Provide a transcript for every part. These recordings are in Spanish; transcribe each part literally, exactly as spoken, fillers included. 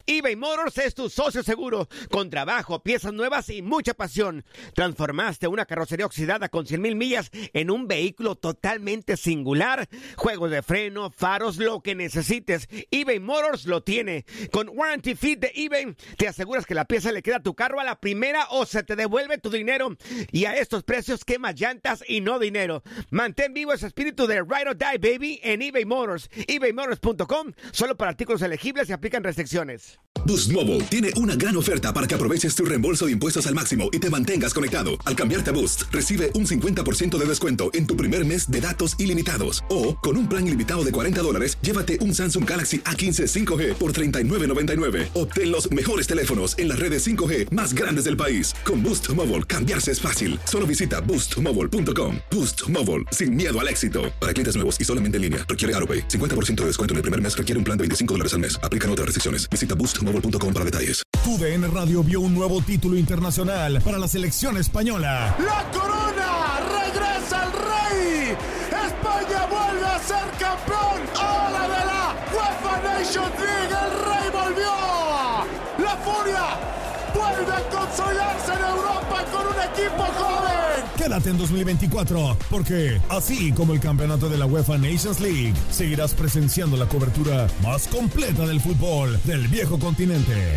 eBay Motors es tu socio seguro. Con trabajo, piezas nuevas y mucha pasión. Transformaste una carrocería oxidada con cien mil millas en un vehículo totalmente singular. Juegos de freno, faros, lo que necesites, eBay Motors lo tiene. Con Warranty Fit de eBay, te aseguras que la pieza le queda a tu carro a la primera o se te devuelve tu dinero. Y a estos precios, quema llantas y no dinero. Mantén vivo ese espíritu de Ride or Die, baby, en eBay Motors. eBay Motors punto com, solo para artículos elegibles y aplican restricciones. Boost Mobile tiene una gran oferta para que aproveches tu reembolso de impuestos al máximo y te mantengas conectado. Al cambiarte a Boost, recibe un cincuenta por ciento de descuento en tu primer mes de datos ilimitados. O, con un plan ilimitado de cuarenta dólares, llévate un Samsung Galaxy A quince cinco G por treinta y nueve noventa y nueve. Obtén los mejores teléfonos en las redes cinco G más grandes del país. Con Boost Mobile, cambiarse es fácil. Solo visita boost mobile punto com. Boost Mobile, sin miedo al éxito. Para clientes nuevos y solamente en línea, requiere AutoPay. cincuenta por ciento de descuento en el primer mes requiere un plan de veinticinco dólares al mes. Aplican otras restricciones. Visita boost mobile punto com para detalles. Tu D N Radio vio un nuevo título internacional para la selección española. ¡La corona! ¡Regresa el rey! ¡España vuelve a ser campeón! ¡Ahora de la UEFA Nations League! ¡El rey volvió! ¡La furia vuelve a consolidarse en Europa con un equipo joven! Quédate en dos mil veinticuatro, porque así como el campeonato de la UEFA Nations League, seguirás presenciando la cobertura más completa del fútbol del viejo continente.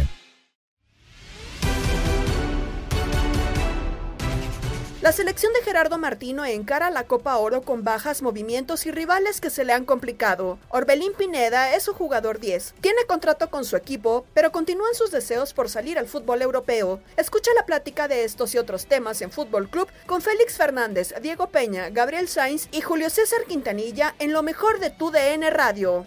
La selección de Gerardo Martino encara la Copa Oro con bajas, movimientos y rivales que se le han complicado. Orbelín Pineda es su jugador diez. Tiene contrato con su equipo, pero continúan sus deseos por salir al fútbol europeo. Escucha la plática de estos y otros temas en Fútbol Club con Félix Fernández, Diego Peña, Gabriel Sainz y Julio César Quintanilla en lo mejor de Tu D N Radio.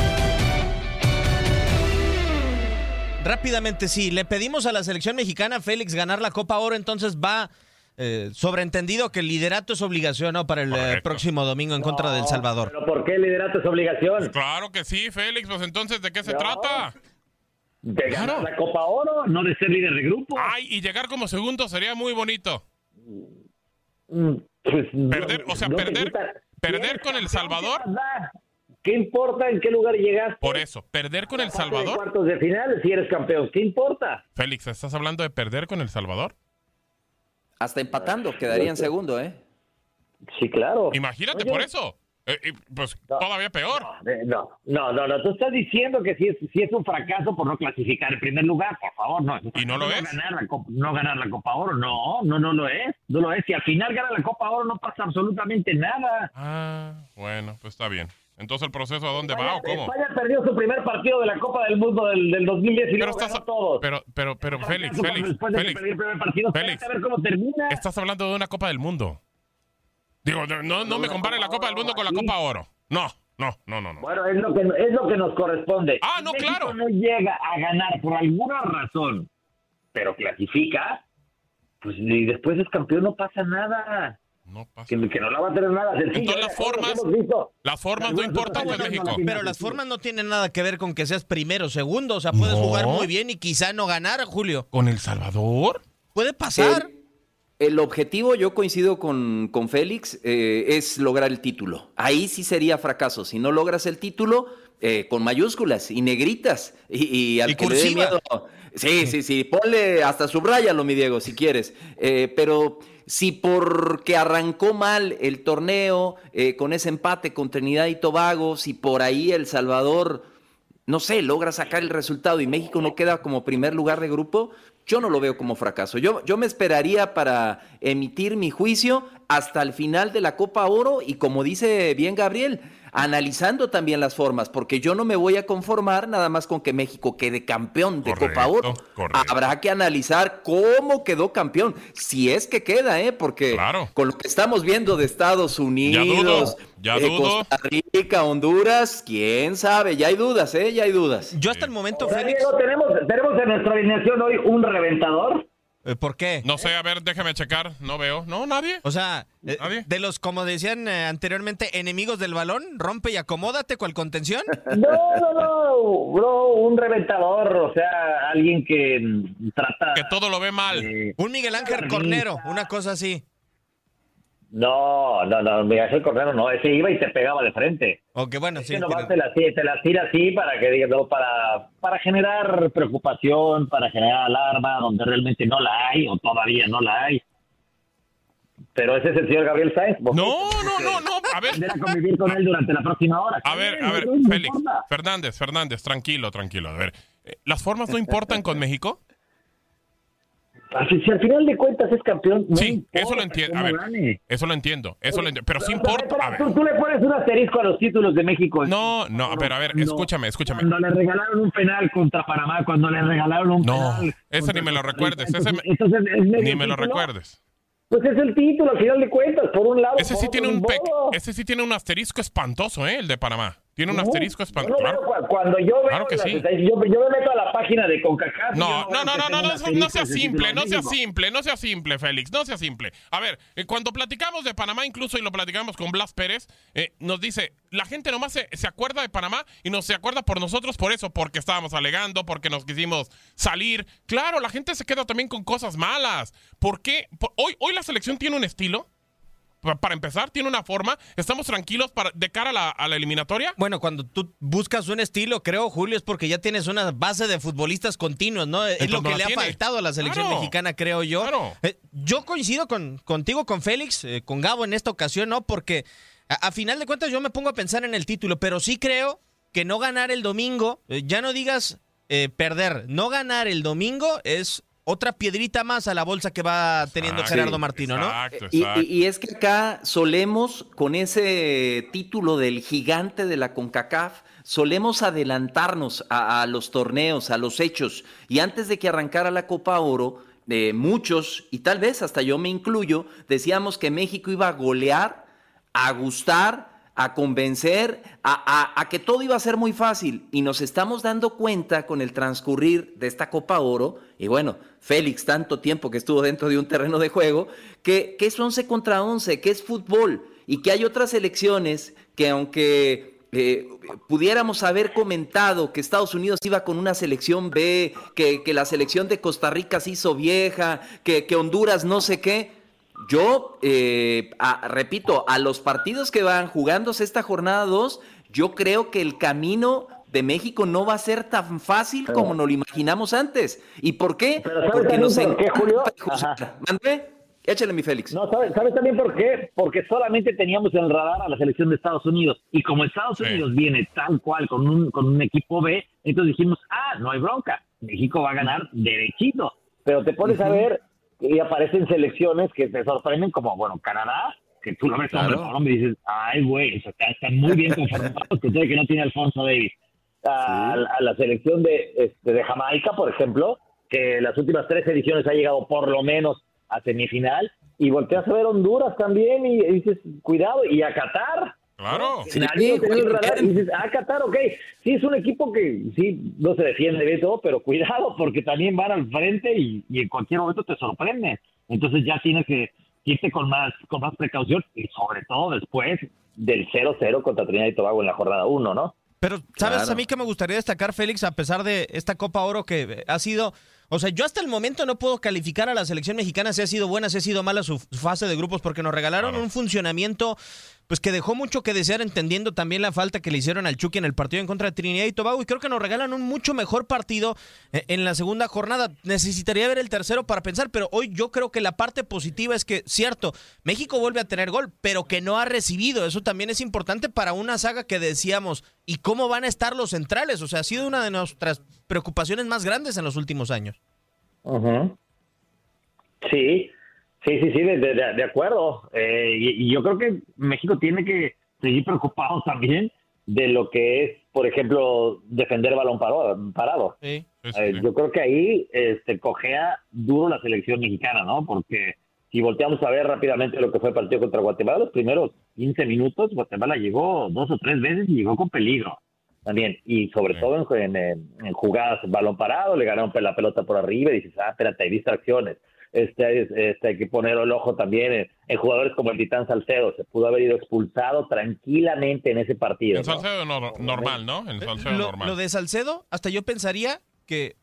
Rápidamente, sí, le pedimos a la selección mexicana, Félix, ganar la Copa Oro, entonces va... Eh, sobreentendido que el liderato es obligación, ¿no? Para el eh, próximo domingo en contra no, de El Salvador. ¿Pero por qué el liderato es obligación? Pues claro que sí, Félix. Pues entonces, ¿de qué se no. trata? De ganar claro. la Copa Oro, no de ser líder de grupo. Ay, y llegar como segundo sería muy bonito. Pues, perder, o sea, no perder, perder con El Salvador. ¿Qué importa en qué lugar llegaste? Por eso, perder con El Salvador. De cuartos de final, si eres campeón, ¿qué importa? Félix, ¿estás hablando de perder con El Salvador? Hasta empatando, quedaría en segundo, ¿eh? Sí, claro. Imagínate, Oye, por eso. Eh, eh, pues no, todavía peor. No, no, no, no. Tú estás diciendo que si es, si es un fracaso por no clasificar en primer lugar, por favor, no. ¿Y no lo no es? Ganar la Copa, no ganar la Copa Oro, no, no, no lo es. No lo es. Si al final gana la Copa Oro, no pasa absolutamente nada. Ah, bueno, pues está bien. Entonces, ¿el proceso a dónde España, va o cómo? España perdió su primer partido de la Copa del Mundo del, del dos mil diez y luego ganó todos. Pero, pero, pero, Félix, Félix, Después de Félix, el primer partido, Félix, a ver cómo termina. Estás hablando de una Copa del Mundo. Digo, no, no, no me compare la Copa del Mundo con la Copa Oro. No, no, no, no. no. Bueno, es lo que, es lo que nos corresponde. Ah, no, si México claro. no llega a ganar por alguna razón, pero clasifica, pues y después es campeón, no pasa nada. No pasa que, que no la va a tener nada sencillo. Entonces las formas, las formas no importan en México. Pero las formas no tienen nada que ver con que seas primero o segundo. O sea, puedes no. jugar muy bien y quizá no ganar, Julio. ¿Con El Salvador? Puede pasar. El, el objetivo, yo coincido con, con Félix, eh, es lograr el título. Ahí sí sería fracaso. Si no logras el título, eh, con mayúsculas y negritas. Y, y al y que le dé miedo. Sí, sí, sí. Ponle hasta subráyalo, mi Diego, si quieres. Eh, pero... Si porque arrancó mal el torneo eh, con ese empate con Trinidad y Tobago, si por ahí El Salvador, no sé, logra sacar el resultado y México no queda como primer lugar de grupo, yo no lo veo como fracaso. Yo, yo me esperaría para emitir mi juicio hasta el final de la Copa Oro y, como dice bien Gabriel, analizando también las formas, porque yo no me voy a conformar nada más con que México quede campeón de correcto, Copa Oro. Correcto. Habrá que analizar cómo quedó campeón, si es que queda, ¿eh? Porque claro. con lo que estamos viendo de Estados Unidos, ya dudo, ya eh, dudo. Costa Rica, Honduras, quién sabe, ya hay dudas, ¿eh? Ya hay dudas. Yo hasta el momento, Ahora, Félix... Diego, tenemos, tenemos en nuestra alineación hoy un reventador. ¿Por qué? No sé, a ver, déjame checar. No veo. No, nadie. O sea, ¿Nadie? de los, como decían eh, anteriormente, enemigos del balón, rompe y acomódate, ¿cuál contención? No, no, no, bro, un reventador, o sea, alguien que trata... Que todo lo ve mal. Eh, un Miguel Ángel Cornero, una cosa así. No, no, no, Miguel Ángel Cornejo no, ese iba y te pegaba de frente. Aunque bueno, es sí. Que nomás tiene... te las te la tira así para que digas, no, para, para generar preocupación, para generar alarma, donde realmente no la hay, o todavía no la hay. Pero ese es el señor Gabriel Sainz. No, no, no, no, a ver. A convivir con él durante la próxima hora. A ver, a ver, Félix, Fernández, Fernández, tranquilo, tranquilo. A ver, ¿las formas no importan con México? Si, si al final de cuentas es campeón, no sí, eso lo entiendo. A ver, gane. eso lo entiendo, eso lo entiendo. Pero sí importa. A ver. Tú, tú le pones un asterisco a los títulos de México. No, no, a ver, a ver, escúchame, escúchame. Cuando le regalaron un penal contra Panamá, cuando le regalaron un no, penal. No, ese ni me lo recuerdes. Ese entonces, entonces, ¿es ni me lo recuerdes. Pues es el título, al final de cuentas, por un lado. Ese sí tiene un pe... ese sí tiene un asterisco espantoso, ¿eh? El de Panamá. Tiene un no, asterisco espantoso. No, claro. Cuando yo veo claro que las, sí. yo, yo me meto a la página de CONCACAF. No, no, no, no, no, no, no sea simple, no sea simple, no sea simple, Félix, no sea simple. A ver, eh, cuando platicamos de Panamá, incluso y lo platicamos con Blas Pérez, eh, nos dice, la gente nomás se, se acuerda de Panamá y nos se acuerda por nosotros por eso, porque estábamos alegando, porque nos quisimos salir. Claro, la gente se queda también con cosas malas. ¿Por qué? Por, hoy, hoy la selección tiene un estilo. Para empezar, tiene una forma. ¿Estamos tranquilos para, de cara a la, a la eliminatoria? Bueno, cuando tú buscas un estilo, creo, Julio, es porque ya tienes una base de futbolistas continuos, ¿no? Es lo que no le tiene. ha faltado a la selección claro. mexicana, creo yo. Claro. Eh, yo coincido con, contigo, con Félix, eh, con Gabo en esta ocasión, ¿no? Porque a, a final de cuentas yo me pongo a pensar en el título, pero sí creo que no ganar el domingo, eh, ya no digas eh, perder, no ganar el domingo es... otra piedrita más a la bolsa que va teniendo exacto, Gerardo Martino, ¿no? Exacto, exacto. Y, y es que acá solemos, con ese título del gigante de la CONCACAF, solemos adelantarnos a, a los torneos, a los hechos. Y antes de que arrancara la Copa Oro, eh, muchos, y tal vez hasta yo me incluyo, decíamos que México iba a golear, a gustar, a convencer, a, a, a que todo iba a ser muy fácil. Y nos estamos dando cuenta con el transcurrir de esta Copa Oro, y bueno, Félix, tanto tiempo que estuvo dentro de un terreno de juego, que, que es once contra once, que es fútbol, y que hay otras selecciones que aunque eh, pudiéramos haber comentado que Estados Unidos iba con una selección B, que, que la selección de Costa Rica se hizo vieja, que, que Honduras no sé qué, yo, eh, a, repito, a los partidos que van jugándose esta jornada dos, yo creo que el camino de México no va a ser tan fácil pero, como nos lo imaginamos antes. ¿Y por qué? Porque nos encanta juzgar. ¿Mande? Échale, mi Félix. No, ¿sabes, ¿sabes también por qué? Porque solamente teníamos en el radar a la selección de Estados Unidos. Y como Estados sí. Unidos viene tal cual con un, con un equipo B, entonces dijimos, ah, no hay bronca. México va a ganar derechito. Pero te pones uh-huh. a ver... y aparecen selecciones que te sorprenden como, bueno, Canadá, que tú lo ves claro. hombre por hombre y dices, ay, güey, o sea, están está muy bien conformados, que todo que no tiene Alfonso Davis. A, sí. a la selección de, este, de Jamaica, por ejemplo, que las últimas tres ediciones ha llegado por lo menos a semifinal, y volteas a ver Honduras también y, y dices, cuidado, y a Qatar. Claro. Sí, nadie sí, el radar y dices, ah, Qatar, ok. Sí, es un equipo que sí, no se defiende de todo, pero cuidado, porque también van al frente y, y en cualquier momento te sorprende. Entonces ya tienes que irte con más, con más precaución y sobre todo después del cero cero contra Trinidad y Tobago en la jornada uno, ¿no? Pero, ¿sabes claro. a mí que me gustaría destacar, Félix, a pesar de esta Copa Oro que ha sido... O sea, yo hasta el momento no puedo calificar a la selección mexicana si ha sido buena, si ha sido mala su fase de grupos, porque nos regalaron claro. un funcionamiento pues que dejó mucho que desear, entendiendo también la falta que le hicieron al Chucky en el partido en contra de Trinidad y Tobago, y creo que nos regalan un mucho mejor partido en la segunda jornada. Necesitaría ver el tercero para pensar, pero hoy yo creo que la parte positiva es que, cierto, México vuelve a tener gol, pero que no ha recibido. Eso también es importante para una saga que decíamos, ¿y cómo van a estar los centrales? O sea, ha sido una de nuestras preocupaciones más grandes en los últimos años. Uh-huh. Sí, sí, sí, sí, de, de, de acuerdo. Eh, y, y yo creo que México tiene que seguir preocupado también de lo que es, por ejemplo, defender balón parado. Sí, sí, sí. Eh, yo creo que ahí este, cojea duro la selección mexicana, ¿no? Porque si volteamos a ver rápidamente lo que fue el partido contra Guatemala, los primeros quince minutos, Guatemala llegó dos o tres veces y llegó con peligro también, y sobre sí. todo en, en, en jugadas balón parado, le ganaron la pelota por arriba y dices, ah, espérate, hay distracciones. Este, este hay que poner el ojo también en, en jugadores como el Titán Salcedo, se pudo haber ido expulsado tranquilamente en ese partido. En Salcedo ¿no? no, normal, ¿no? En Salcedo lo, normal. Lo de Salcedo, hasta yo pensaría que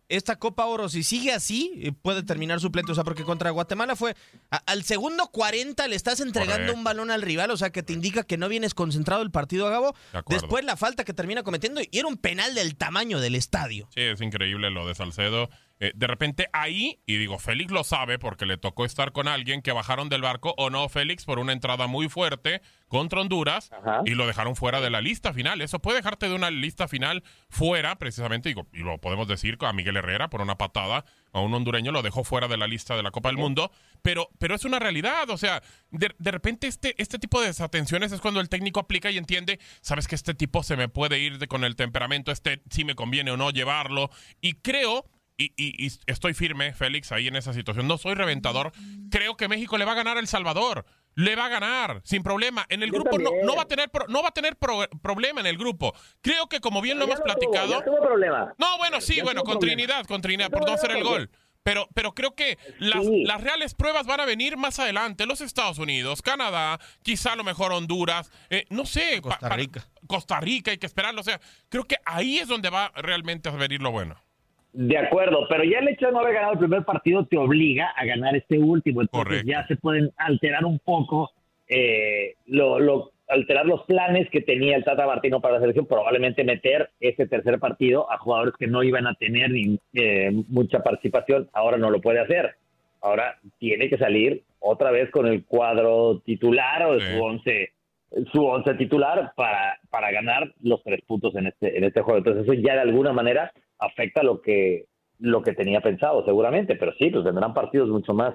esta Copa Oro, si sigue así, puede terminar suplente. O sea, porque contra Guatemala fue a, al segundo cuarenta le estás entregando Correcto. un balón al rival, o sea, que te indica que no vienes concentrado el partido, Gabo. De Después la falta que termina cometiendo y era un penal del tamaño del estadio. Sí, es increíble lo de Salcedo. Eh, de repente ahí, y digo, Félix lo sabe porque le tocó estar con alguien que bajaron del barco, o no, Félix, por una entrada muy fuerte contra Honduras, Ajá. y lo dejaron fuera de la lista final. Eso puede dejarte de una lista final fuera, precisamente, digo, y lo podemos decir a Miguel Herrera por una patada a un hondureño, lo dejó fuera de la lista de la Copa del Mundo, pero, pero es una realidad, o sea, de, de repente este, este tipo de desatenciones es cuando el técnico aplica y entiende, sabes que este tipo se me puede ir de, con el temperamento, este sí me conviene o no llevarlo, y creo... Y, y, y estoy firme, Félix, ahí en esa situación. No soy reventador. Creo que México le va a ganar a El Salvador. Le va a ganar, sin problema. En el Yo grupo no, no va a tener, pro, no va a tener pro, problema en el grupo. Creo que como bien lo hemos no platicado... Tuvo, ya tuvo problema. No, bueno, sí, ya bueno, con problema. Trinidad, con Trinidad, por no hacer el gol. Pero, pero creo que las, sí. las reales pruebas van a venir más adelante. Los Estados Unidos, Canadá, quizá a lo mejor Honduras, eh, no sé. Costa Rica. Pa, pa, Costa Rica, hay que esperarlo. O sea, creo que ahí es donde va realmente a venir lo bueno. De acuerdo, pero ya el hecho de no haber ganado el primer partido te obliga a ganar este último, entonces Correcto. ya se pueden alterar un poco, eh, lo, lo, alterar los planes que tenía el Tata Martino para la selección, probablemente meter ese tercer partido a jugadores que no iban a tener ni, eh, mucha participación, ahora no lo puede hacer, ahora tiene que salir otra vez con el cuadro titular o sí. su once su once titular para, para ganar los tres puntos en este, en este juego, entonces eso ya de alguna manera afecta lo que lo que tenía pensado seguramente, pero sí, pues tendrán partidos mucho más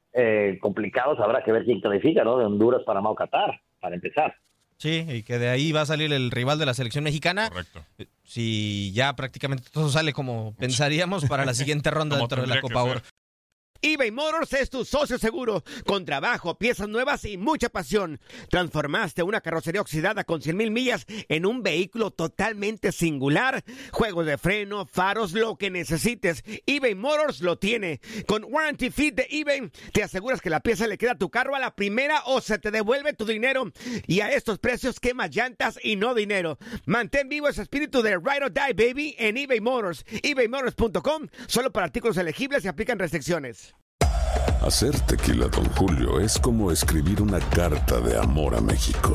eh, complicados, habrá que ver quién califica, ¿no? De Honduras, Panamá o Qatar, para empezar. Sí, y que de ahí va a salir el rival de la selección mexicana. Correcto. Si ya prácticamente todo sale como pensaríamos para la siguiente ronda dentro de la Copa Oro. eBay Motors es tu socio seguro, con trabajo, piezas nuevas y mucha pasión. Transformaste una carrocería oxidada con cien mil millas en un vehículo totalmente singular. Juegos de freno, faros, lo que necesites, eBay Motors lo tiene. Con Warranty Fit de eBay, te aseguras que la pieza le queda a tu carro a la primera o se te devuelve tu dinero. Y a estos precios, quema llantas y no dinero. Mantén vivo ese espíritu de Ride or Die, baby, en eBay Motors. eBay Motors punto com, solo para artículos elegibles y aplican restricciones. Hacer tequila Don Julio es como escribir una carta de amor a México.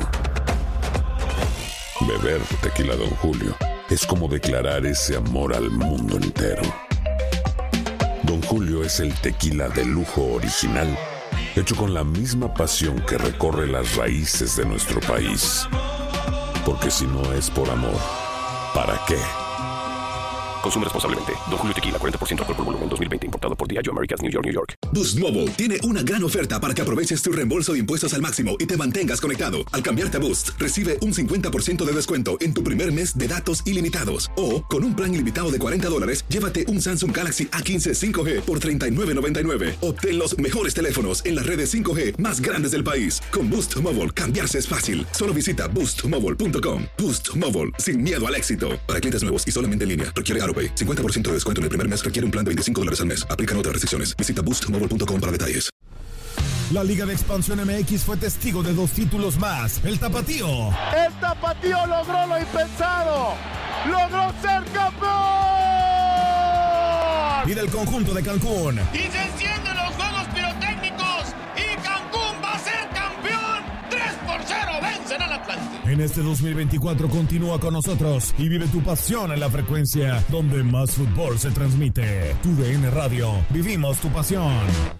Beber tequila Don Julio es como declarar ese amor al mundo entero. Don Julio es el tequila de lujo original, hecho con la misma pasión que recorre las raíces de nuestro país. Porque si no es por amor, ¿para qué? Consume responsablemente. Don Julio Tequila, cuarenta por ciento alcohol por volumen, dos mil veinte, importado por Diageo Americas, New York, New York. Boost Mobile tiene una gran oferta para que aproveches tu reembolso de impuestos al máximo y te mantengas conectado. Al cambiarte a Boost, recibe un cincuenta por ciento de descuento en tu primer mes de datos ilimitados. O, con un plan ilimitado de cuarenta dólares, llévate un Samsung Galaxy A quince cinco G por treinta y nueve noventa y nueve. Obtén los mejores teléfonos en las redes cinco G más grandes del país. Con Boost Mobile, cambiarse es fácil. Solo visita boost mobile punto com. Boost Mobile, sin miedo al éxito. Para clientes nuevos y solamente en línea, requiere AutoPay. cincuenta por ciento de descuento en el primer mes, requiere un plan de veinticinco dólares al mes. Aplican otras restricciones. Visita boost mobile punto com para detalles. La Liga de Expansión M X fue testigo de dos títulos más. El Tapatío. El Tapatío logró lo impensado. Logró ser campeón. Y del conjunto de Cancún. Y se encienden los juegos pirotécnicos. Y Cancún va a ser campeón. tres por cero vencen al Atlante. En este dos mil veinticuatro continúa con nosotros y vive tu pasión en la frecuencia donde más fútbol se transmite. Tu D N Radio. Vivimos tu pasión.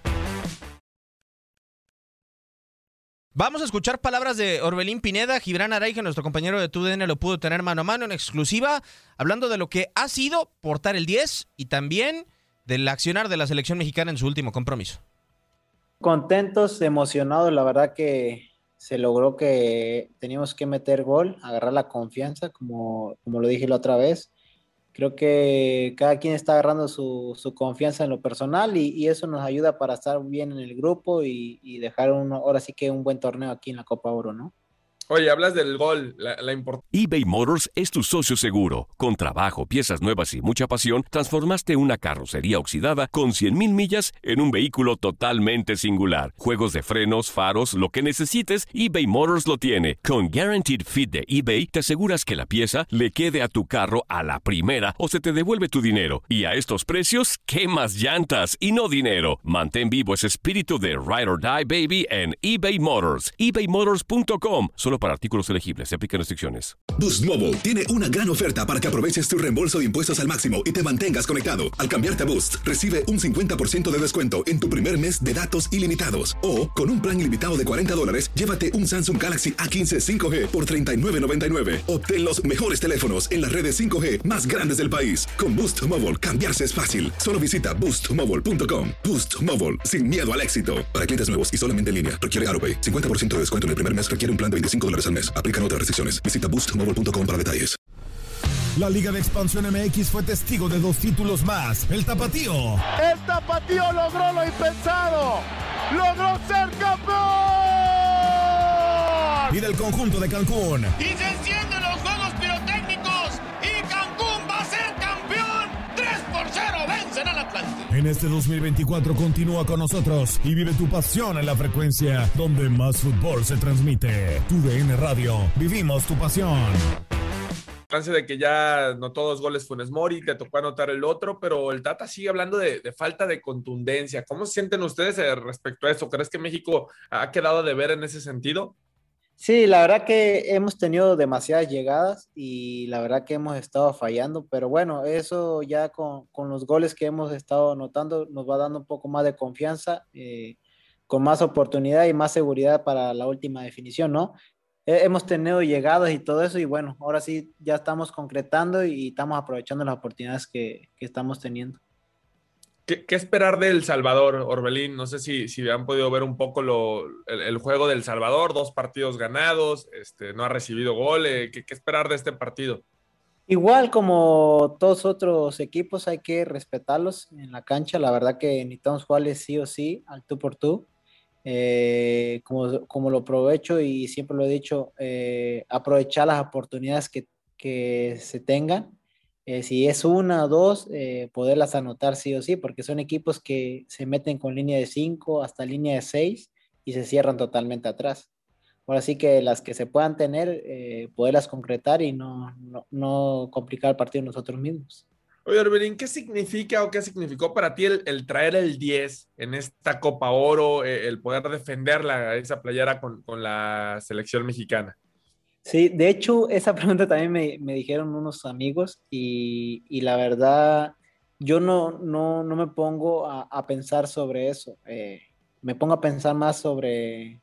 Vamos a escuchar palabras de Orbelín Pineda. Gibran Araige, nuestro compañero de T U D N, lo pudo tener mano a mano en exclusiva, hablando de lo que ha sido portar el diez y también del accionar de la selección mexicana en su último compromiso. Contentos, emocionados, la verdad que se logró que teníamos que meter gol, agarrar la confianza, como, como lo dije la otra vez. Creo que cada quien está agarrando su, su confianza en lo personal y, y eso nos ayuda para estar bien en el grupo y, y dejar un, ahora sí que un buen torneo aquí en la Copa Oro, ¿no? Oye, hablas del gol, la, la importancia. eBay Motors es tu socio seguro. Con trabajo, piezas nuevas y mucha pasión, transformaste una carrocería oxidada con cien mil millas en un vehículo totalmente singular. Juegos de frenos, faros, lo que necesites, eBay Motors lo tiene. Con Guaranteed Fit de eBay, te aseguras que la pieza le quede a tu carro a la primera o se te devuelve tu dinero. Y a estos precios, ¿qué más llantas y no dinero? Mantén vivo ese espíritu de Ride or Die, baby, en eBay Motors. ebay motors punto com. Solo para artículos elegibles. Se aplican restricciones. Boost Mobile tiene una gran oferta para que aproveches tu reembolso de impuestos al máximo y te mantengas conectado. Al cambiarte a Boost, recibe un cincuenta por ciento de descuento en tu primer mes de datos ilimitados. O, con un plan ilimitado de cuarenta dólares, llévate un Samsung Galaxy A quince cinco G por treinta y nueve noventa y nueve. Obtén los mejores teléfonos en las redes cinco G más grandes del país. Con Boost Mobile, cambiarse es fácil. Solo visita boost mobile punto com. Boost Mobile, sin miedo al éxito. Para clientes nuevos y solamente en línea, requiere AutoPay. cincuenta por ciento de descuento en el primer mes requiere un plan de veinticinco dólares al mes. Aplican otras restricciones. Visita boost mobile punto com para detalles. La Liga de Expansión M X fue testigo de dos títulos más. El Tapatío. El Tapatío logró lo impensado. Logró ser campeón. Y del conjunto de Cancún. Y se encienden los juegos pirotécnicos. Y Cancún va a ser campeón. tres por cero vencen al Atlante. En este dos mil veinticuatro continúa con nosotros y vive tu pasión en la frecuencia donde más fútbol se transmite. Tu D N Radio. Vivimos tu pasión. De que ya anotó dos goles Funes Mori, te tocó anotar el otro, pero el Tata sigue hablando de, de falta de contundencia. ¿Cómo se sienten ustedes respecto a eso? ¿Crees que México ha quedado de ver en ese sentido? Sí, la verdad que hemos tenido demasiadas llegadas y la verdad que hemos estado fallando, pero bueno, eso ya con, con los goles que hemos estado anotando nos va dando un poco más de confianza, eh, con más oportunidad y más seguridad para la última definición, ¿no? Hemos tenido llegadas y todo eso y bueno, ahora sí ya estamos concretando y estamos aprovechando las oportunidades que, que estamos teniendo. ¿Qué, ¿Qué esperar de El Salvador, Orbelín? No sé si, si han podido ver un poco lo, el, el juego de El Salvador, dos partidos ganados, este, no ha recibido gol. Eh, ¿qué, ¿Qué esperar de este partido? Igual como todos otros equipos hay que respetarlos en la cancha, la verdad que necesitamos jugarles sí o sí al tú por tú. Eh, como, como lo aprovecho y siempre lo he dicho, eh, aprovechar las oportunidades que, que se tengan, eh, si es una o dos, eh, poderlas anotar sí o sí, porque son equipos que se meten con línea de cinco hasta línea de seis y se cierran totalmente atrás. Ahora sí que las que se puedan tener, eh, poderlas concretar y no, no, no complicar el partido nosotros mismos. Oye, Orbelín, ¿qué significa o qué significó para ti el, el traer el diez en esta Copa Oro, eh, el poder defenderla, esa playera con, con la selección mexicana? Sí, de hecho, esa pregunta también me, me dijeron unos amigos y, y la verdad, yo no, no, no me pongo a, a pensar sobre eso. Eh, me pongo a pensar más sobre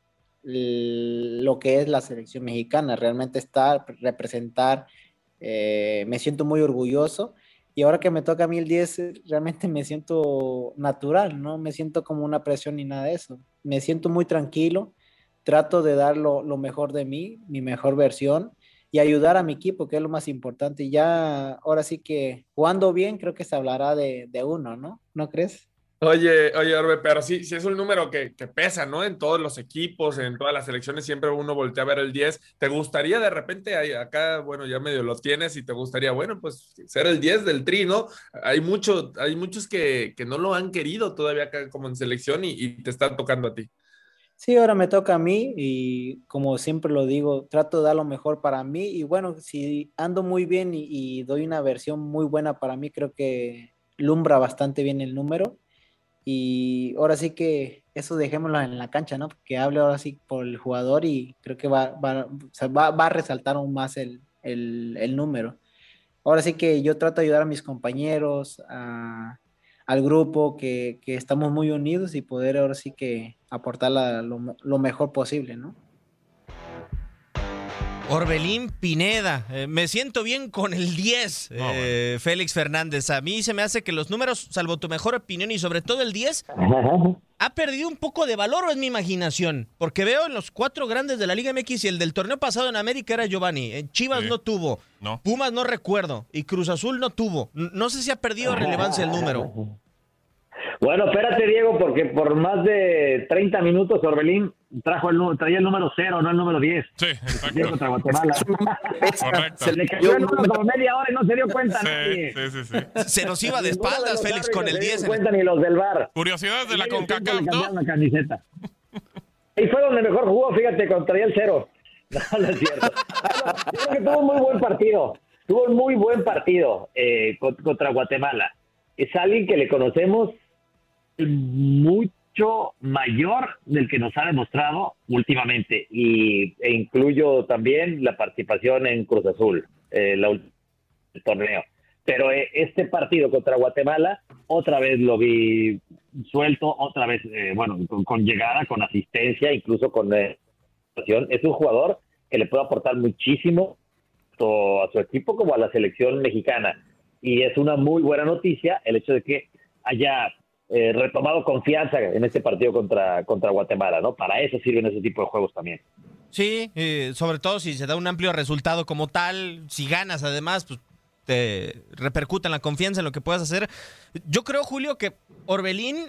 el, lo que es la selección mexicana, realmente estar, representar, eh, me siento muy orgulloso. Y ahora que me toca a mí el diez, realmente me siento natural, no me siento como una presión ni nada de eso. Me siento muy tranquilo, trato de dar lo, lo mejor de mí, mi mejor versión, y ayudar a mi equipo, que es lo más importante. Y ya, ahora sí que jugando bien, creo que se hablará de, de uno, ¿no? ¿No crees? Oye, oye, Orbe, pero sí, sí es un número que, que pesa, ¿no? En todos los equipos, en todas las selecciones, siempre uno voltea a ver el diez. ¿Te gustaría de repente, acá, bueno, ya medio lo tienes y te gustaría, bueno, pues ser el diez del Tri, ¿no? Hay, mucho, hay muchos que, que no lo han querido todavía acá como en selección y, y te están tocando a ti. Sí, ahora me toca a mí y como siempre lo digo, trato de dar lo mejor para mí y bueno, si ando muy bien y, y doy una versión muy buena para mí, creo que lumbra bastante bien el número. Y ahora sí que eso dejémoslo en la cancha, ¿no? Que hable ahora sí por el jugador y creo que va, va, o sea, va, va a resaltar aún más el, el, el número. Ahora sí que yo trato de ayudar a mis compañeros, a, al grupo, que, que estamos muy unidos y poder ahora sí que aportar la, lo, lo mejor posible, ¿no? Orbelín Pineda, eh, me siento bien con el diez, eh, oh, bueno. Félix Fernández. A mí se me hace que los números, salvo tu mejor opinión y sobre todo el diez, ha perdido un poco de valor, o es mi imaginación, porque veo en los cuatro grandes de la Liga M X y el del torneo pasado en América era Giovanni, en Chivas sí. no tuvo, no. Pumas no recuerdo y Cruz Azul no tuvo. No sé si ha perdido relevancia el número. Bueno, espérate, Diego, porque por más de treinta minutos Orbelín trajo el, traía el número cero, no el número diez. Sí, exacto. Contra Guatemala. Correcto. Se le cayó el número como media hora y no se dio cuenta sí, nadie. Sí, sí, sí. Se nos iba de espaldas, Félix, con el diez. No se dieron cuenta ni los del V A R. Curiosidades de la CONCACAF, ¿no? La camiseta. Y fue donde mejor jugó, fíjate, contra el cero. No, no es cierto. Creo que tuvo un muy buen partido. Tuvo un muy buen partido eh, contra Guatemala. Es alguien que le conocemos mucho mayor del que nos ha demostrado últimamente. Y, e incluyo también la participación en Cruz Azul, eh, la, el torneo. Pero eh, este partido contra Guatemala, otra vez lo vi suelto, otra vez, eh, bueno, con, con llegada, con asistencia, incluso con... Eh, es un jugador que le puede aportar muchísimo tanto a su equipo como a la selección mexicana. Y es una muy buena noticia el hecho de que haya eh, retomado confianza en este partido contra, contra Guatemala, ¿no? Para eso sirven ese tipo de juegos también. Sí, eh, sobre todo si se da un amplio resultado como tal, si ganas además, pues te repercuta en la confianza en lo que puedas hacer. Yo creo, Julio, que Orbelín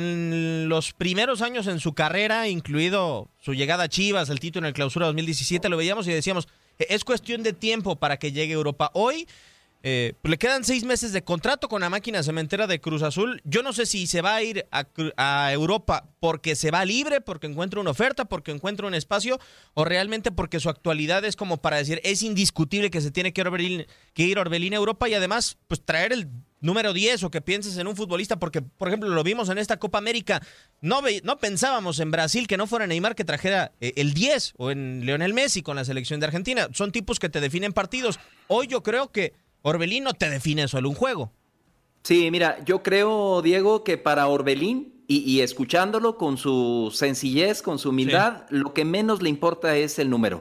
en los primeros años en su carrera, incluido su llegada a Chivas, el título en el Clausura dos mil diecisiete, lo veíamos y decíamos, es cuestión de tiempo para que llegue a Europa. Hoy eh, le quedan seis meses de contrato con la máquina cementera de Cruz Azul. Yo no sé si se va a ir a, a Europa porque se va libre, porque encuentra una oferta, porque encuentra un espacio, o realmente porque su actualidad es como para decir, es indiscutible que se tiene que, Orbelín, que ir Orbelín a Europa y además pues traer el número diez, o que pienses en un futbolista, porque por ejemplo lo vimos en esta Copa América, no, ve, no pensábamos en Brasil que no fuera Neymar que trajera eh, el diez, o en Lionel Messi con la selección de Argentina. Son tipos que te definen partidos. Hoy yo creo que Orbelín no te define solo un juego. Sí, mira, yo creo, Diego, que para Orbelín, y, y escuchándolo con su sencillez, con su humildad, sí, lo que menos le importa es el número.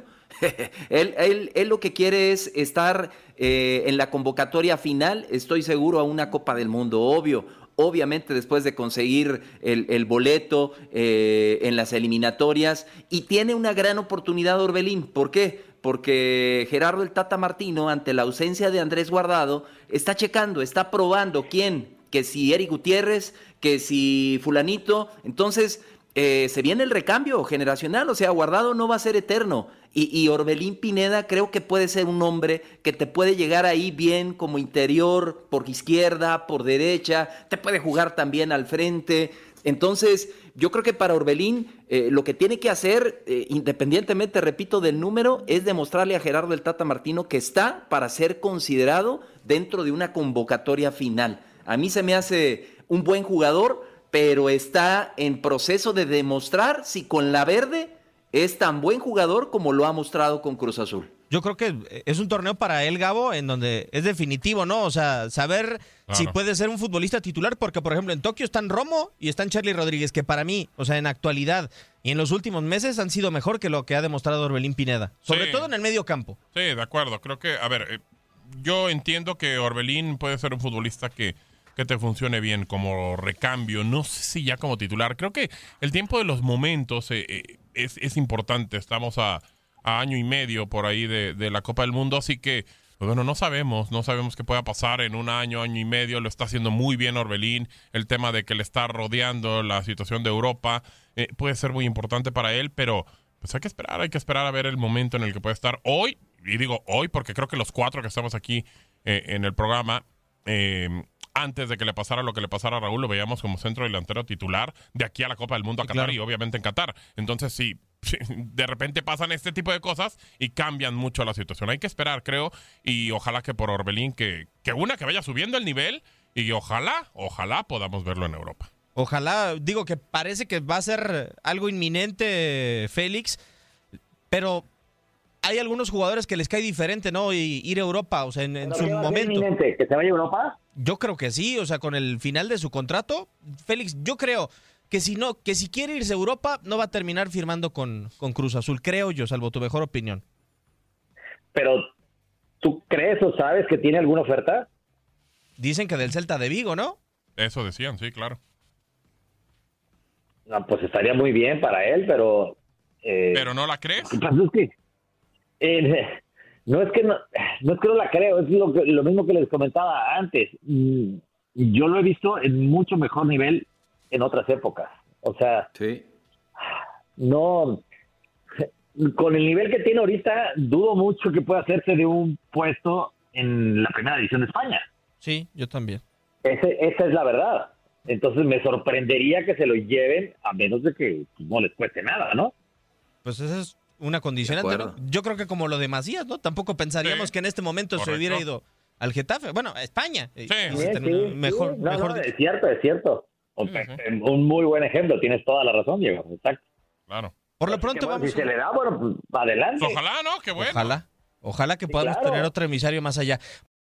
él, él, él lo que quiere es estar eh, en la convocatoria final, estoy seguro, a una Copa del Mundo, obvio. Obviamente después de conseguir el, el boleto eh, en las eliminatorias, y tiene una gran oportunidad Orbelín. ¿Por qué? Porque Gerardo el Tata Martino, ante la ausencia de Andrés Guardado, está checando, está probando quién, que si Eric Gutiérrez, que si fulanito. Entonces eh, se viene el recambio generacional, o sea, Guardado no va a ser eterno. Y, y Orbelín Pineda creo que puede ser un hombre que te puede llegar ahí bien como interior, por izquierda, por derecha, te puede jugar también al frente. Entonces, yo creo que para Orbelín eh, lo que tiene que hacer, eh, independientemente, repito, del número, es demostrarle a Gerardo el Tata Martino que está para ser considerado dentro de una convocatoria final. A mí se me hace un buen jugador, pero está en proceso de demostrar si con la verde es tan buen jugador como lo ha mostrado con Cruz Azul. Yo creo que es un torneo para él, Gabo, en donde es definitivo, ¿no? O sea, saber claro. si puede ser un futbolista titular, porque, por ejemplo, en Tokio están Romo y están Charly Rodríguez, que para mí, o sea, en actualidad y en los últimos meses han sido mejor que lo que ha demostrado Orbelín Pineda, sobre sí. todo en el medio campo. Sí, de acuerdo. Creo que, a ver, eh, yo entiendo que Orbelín puede ser un futbolista que, que te funcione bien como recambio, no sé si ya como titular. Creo que el tiempo de los momentos eh, eh, es, es importante. Estamos a... a año y medio por ahí de, de la Copa del Mundo, así que, pues bueno, no sabemos, no sabemos qué pueda pasar en un año, año y medio. Lo está haciendo muy bien Orbelín, el tema de que le está rodeando la situación de Europa, eh, puede ser muy importante para él, pero pues hay que esperar, hay que esperar a ver el momento en el que puede estar hoy, y digo hoy porque creo que los cuatro que estamos aquí eh, en el programa, eh, antes de que le pasara lo que le pasara a Raúl, lo veíamos como centro delantero titular de aquí a la Copa del Mundo a sí, Qatar, claro. y obviamente en Qatar. Entonces sí, de repente pasan este tipo de cosas y cambian mucho la situación. Hay que esperar, creo, y ojalá que por Orbelín, que, que una, que vaya subiendo el nivel, y ojalá, ojalá podamos verlo en Europa. Ojalá, digo que parece que va a ser algo inminente, Félix, pero hay algunos jugadores que les cae diferente, ¿no? Y ir a Europa, o sea, en, en su momento. Inminente, ¿que se vaya a Europa? Yo creo que sí, o sea, con el final de su contrato, Félix, yo creo que si no, que si quiere irse a Europa, no va a terminar firmando con, con Cruz Azul, creo yo, salvo tu mejor opinión. Pero, ¿tú crees o sabes que tiene alguna oferta? Dicen que del Celta de Vigo, ¿no? Eso decían, sí, claro. No, pues estaría muy bien para él, pero... Eh, ¿Pero no la crees? Lo que pasa es que... Eh, no es que no, no es que no la creo, es lo, que, lo mismo que les comentaba antes. Yo lo he visto en mucho mejor nivel en otras épocas. O sea, sí. no, con el nivel que tiene ahorita, dudo mucho que pueda hacerse de un puesto en la primera división de España. Sí, yo también. Ese, esa es la verdad. Entonces me sorprendería que se lo lleven, a menos de que no les cueste nada, ¿no? Pues esa es una condicionante, ¿no? Yo creo que como lo de Macías, ¿no? Tampoco pensaríamos sí. que en este momento Correcto. se hubiera ido al Getafe. Bueno, a España. Sí, sí, sí, sí. Mejor, No, mejor no, es cierto, es cierto. Sí, sí. Un muy buen ejemplo, tienes toda la razón, Diego. Exacto. Claro. Por lo pronto que, bueno, vamos. Si a... se le da, bueno, pues, adelante. Ojalá, ¿no? Qué bueno. Ojalá. Ojalá que sí, podamos claro. tener otro emisario más allá.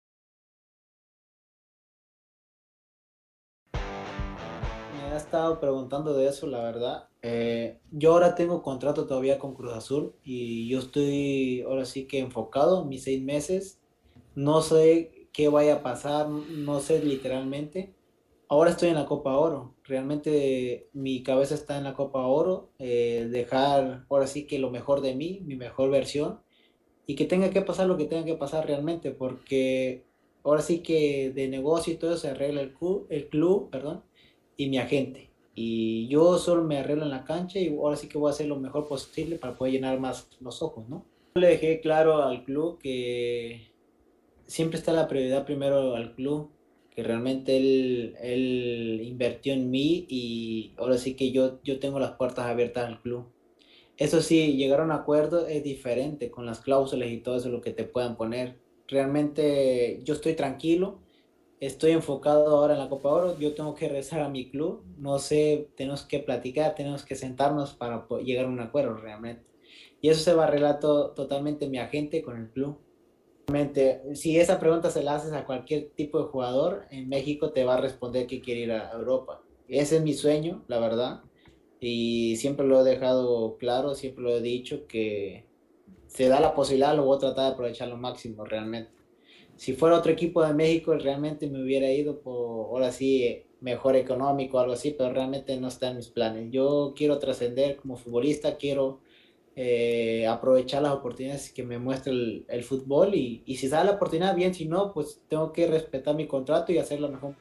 Me ha estado preguntando de eso, la verdad. Eh, yo ahora tengo contrato todavía con Cruz Azul y yo estoy ahora sí que enfocado mis seis meses. No sé qué vaya a pasar, no sé literalmente. Ahora estoy en la Copa Oro. Realmente mi cabeza está en la Copa Oro. Eh, dejar ahora sí que lo mejor de mí, mi mejor versión. Y que tenga que pasar lo que tenga que pasar realmente. Porque ahora sí que de negocio y todo se arregla el club, el club perdón, y mi agente. Y yo solo me arreglo en la cancha y ahora sí que voy a hacer lo mejor posible para poder llenar más los ojos, ¿no? Le dejé claro al club que siempre está la prioridad primero al club, que realmente él, él invirtió en mí y ahora sí que yo, yo tengo las puertas abiertas al club. Eso sí, llegar a un acuerdo es diferente con las cláusulas y todo eso lo que te puedan poner. Realmente yo estoy tranquilo, estoy enfocado ahora en la Copa Oro, yo tengo que regresar a mi club, no sé, tenemos que platicar, tenemos que sentarnos para llegar a un acuerdo realmente. Y eso se va a arreglar to- totalmente mi agente con el club. Realmente, si esa pregunta se la haces a cualquier tipo de jugador, en México te va a responder que quiere ir a Europa. Ese es mi sueño, la verdad, y siempre lo he dejado claro, siempre lo he dicho, que se da la posibilidad, lo voy a tratar de aprovechar lo máximo realmente. Si fuera otro equipo de México, realmente me hubiera ido por, ahora sí, mejor económico o algo así, pero realmente no está en mis planes. Yo quiero trascender como futbolista, quiero eh, aprovechar las oportunidades que me muestra el, el fútbol y, y si sale la oportunidad, bien, si no, pues tengo que respetar mi contrato y hacerlo mejor.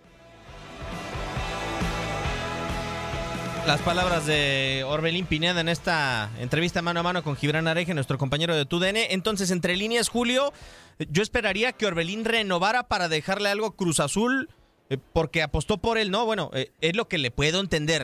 Las palabras de Orbelín Pineda en esta entrevista mano a mano con Gibran Areje, nuestro compañero de T U D N. Entonces, entre líneas, Julio, yo esperaría que Orbelín renovara para dejarle algo a Cruz Azul, eh, porque apostó por él, ¿no? Bueno, eh, es lo que le puedo entender.